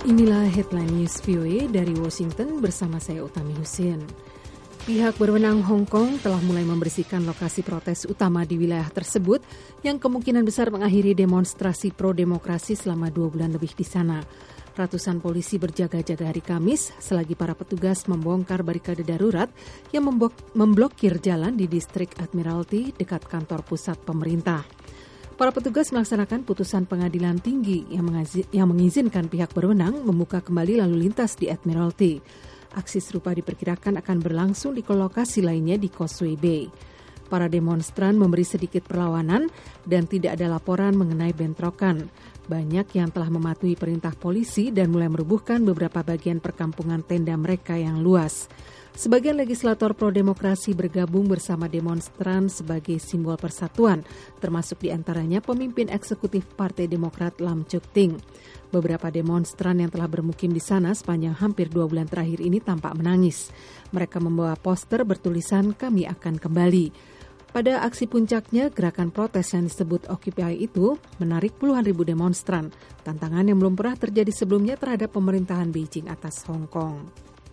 Inilah headline news VOA dari Washington bersama saya Utami Husin. Pihak berwenang Hong Kong telah mulai membersihkan lokasi protes utama di wilayah tersebut yang kemungkinan besar mengakhiri demonstrasi pro-demokrasi selama 2 bulan lebih di sana. Ratusan polisi berjaga-jaga hari Kamis selagi para petugas membongkar barikade darurat yang memblokir jalan di distrik Admiralty dekat kantor pusat pemerintah. Para petugas melaksanakan putusan pengadilan tinggi yang mengizinkan pihak berwenang membuka kembali lalu lintas di Admiralty. Aksi serupa diperkirakan akan berlangsung di lokasi lainnya di Causeway Bay. Para demonstran memberi sedikit perlawanan dan tidak ada laporan mengenai bentrokan. Banyak yang telah mematuhi perintah polisi dan mulai merubuhkan beberapa bagian perkampungan tenda mereka yang luas. Sebagian legislator pro-demokrasi bergabung bersama demonstran sebagai simbol persatuan, termasuk diantaranya pemimpin eksekutif Partai Demokrat Lam Cheuk Ting. Beberapa demonstran yang telah bermukim di sana sepanjang hampir 2 bulan terakhir ini tampak menangis. Mereka membawa poster bertulisan "Kami akan kembali". Pada aksi puncaknya, gerakan protes yang disebut Occupy itu menarik puluhan ribu demonstran, tantangan yang belum pernah terjadi sebelumnya terhadap pemerintahan Beijing atas Hong Kong.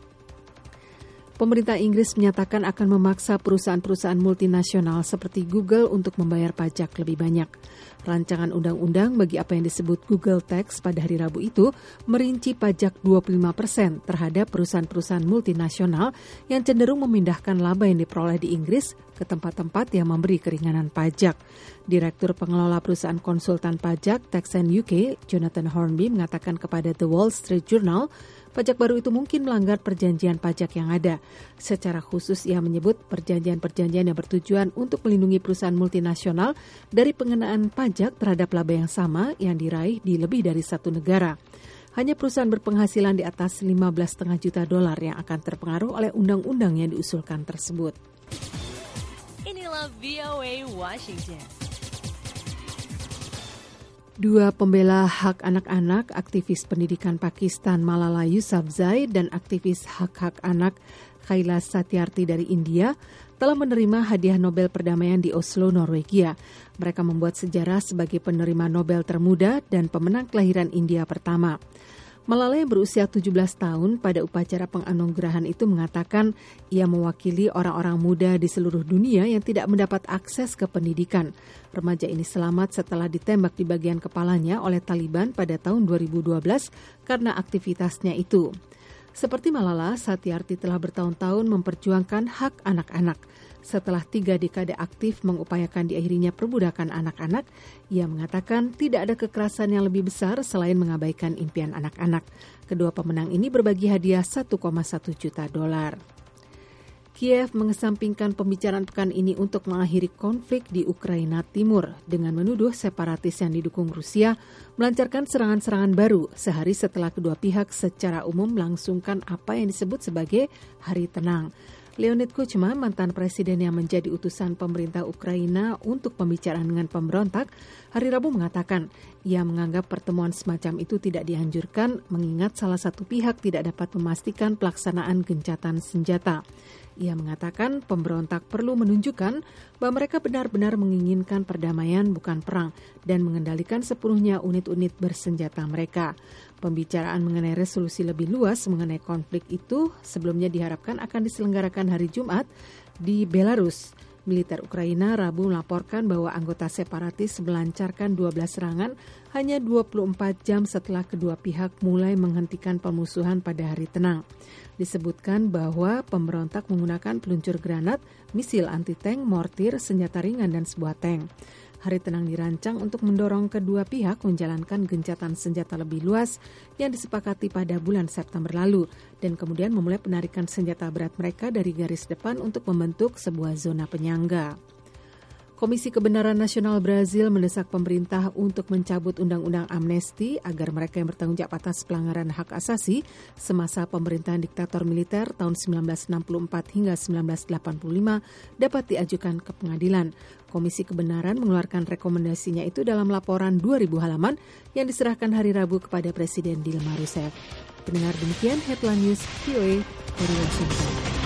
Pemerintah Inggris menyatakan akan memaksa perusahaan-perusahaan multinasional seperti Google untuk membayar pajak lebih banyak. Rancangan undang-undang bagi apa yang disebut Google Tax pada hari Rabu itu merinci pajak 25% terhadap perusahaan-perusahaan multinasional yang cenderung memindahkan laba yang diperoleh di Inggris ke tempat-tempat yang memberi keringanan pajak. Direktur pengelola perusahaan konsultan pajak Taxan UK, Jonathan Hornby, mengatakan kepada The Wall Street Journal, pajak baru itu mungkin melanggar perjanjian pajak yang ada. Secara khusus ia menyebut perjanjian-perjanjian yang bertujuan untuk melindungi perusahaan multinasional dari pengenaan pajak terhadap laba yang sama yang diraih di lebih dari satu negara. Hanya perusahaan berpenghasilan di atas $15,5 juta yang akan terpengaruh oleh undang-undang yang diusulkan tersebut. Inilah VOA Washington. Dua pembela hak anak-anak, aktivis pendidikan Pakistan Malala Yousafzai dan aktivis hak-hak anak Kailash Satyarthi dari India telah menerima hadiah Nobel Perdamaian di Oslo, Norwegia. Mereka membuat sejarah sebagai penerima Nobel termuda dan pemenang kelahiran India pertama. Malala yang berusia 17 tahun pada upacara penganugerahan itu mengatakan ia mewakili orang-orang muda di seluruh dunia yang tidak mendapat akses ke pendidikan. Remaja ini selamat setelah ditembak di bagian kepalanya oleh Taliban pada tahun 2012 karena aktivitasnya itu. Seperti Malala, Satyarthi telah bertahun-tahun memperjuangkan hak anak-anak. Setelah 3 dekade aktif mengupayakan diakhirinya perbudakan anak-anak, ia mengatakan tidak ada kekerasan yang lebih besar selain mengabaikan impian anak-anak. Kedua pemenang ini berbagi hadiah $1,1 juta. Kiev mengesampingkan pembicaraan pekan ini untuk mengakhiri konflik di Ukraina Timur dengan menuduh separatis yang didukung Rusia melancarkan serangan-serangan baru sehari setelah kedua pihak secara umum melangsungkan apa yang disebut sebagai Hari Tenang. Leonid Kuchma, mantan presiden yang menjadi utusan pemerintah Ukraina untuk pembicaraan dengan pemberontak, hari Rabu mengatakan ia menganggap pertemuan semacam itu tidak dianjurkan mengingat salah satu pihak tidak dapat memastikan pelaksanaan gencatan senjata. Ia mengatakan pemberontak perlu menunjukkan bahwa mereka benar-benar menginginkan perdamaian bukan perang dan mengendalikan sepenuhnya unit-unit bersenjata mereka. Pembicaraan mengenai resolusi lebih luas mengenai konflik itu sebelumnya diharapkan akan diselenggarakan hari Jumat di Belarus. Militer Ukraina Rabu melaporkan bahwa anggota separatis melancarkan 12 serangan hanya 24 jam setelah kedua pihak mulai menghentikan pemusuhan pada hari tenang. Disebutkan bahwa pemberontak menggunakan peluncur granat, misil anti-tank, mortir, senjata ringan, dan sebuah tank. Hari Tenang dirancang untuk mendorong kedua pihak menjalankan gencatan senjata lebih luas yang disepakati pada bulan September lalu dan kemudian memulai penarikan senjata berat mereka dari garis depan untuk membentuk sebuah zona penyangga. Komisi Kebenaran Nasional Brazil mendesak pemerintah untuk mencabut undang-undang amnesti agar mereka yang bertanggung jawab atas pelanggaran hak asasi semasa pemerintahan diktator militer tahun 1964 hingga 1985 dapat diajukan ke pengadilan. Komisi Kebenaran mengeluarkan rekomendasinya itu dalam laporan 2.000 halaman yang diserahkan hari Rabu kepada Presiden Dilma Rousseff. Pendengar, demikian Headline News VOA dari Washington.